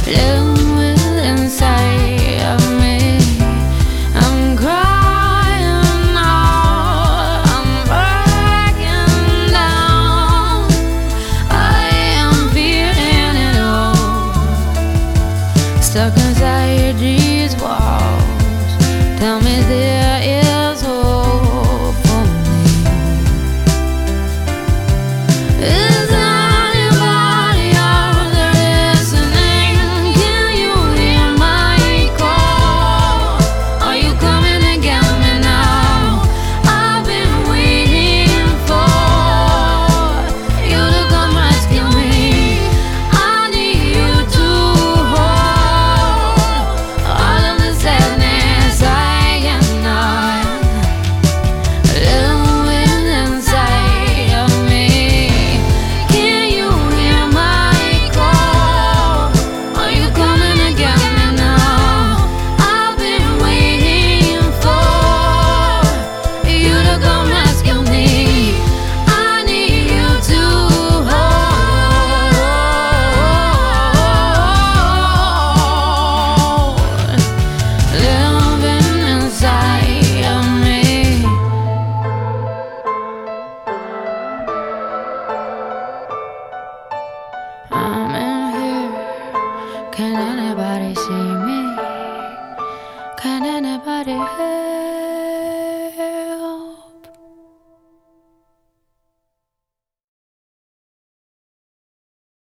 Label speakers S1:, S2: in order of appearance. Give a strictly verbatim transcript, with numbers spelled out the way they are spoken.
S1: living with inside of me. I'm crying out, I'm breaking down. I am feeling it all, stuck inside these walls. Tell me there is hope for me. Is anybody out there listening? Can you hear my call? Are you coming to get me now? I've been waiting for you to come rescue me. I need you to hold all of the sadness I cannot live with inside of me. Can you hear my call? Are you coming to get me now? I've been waiting for you to come rescue me. I need you to hold living inside of me. I'm in here. Can anybody see me? Can anybody hear?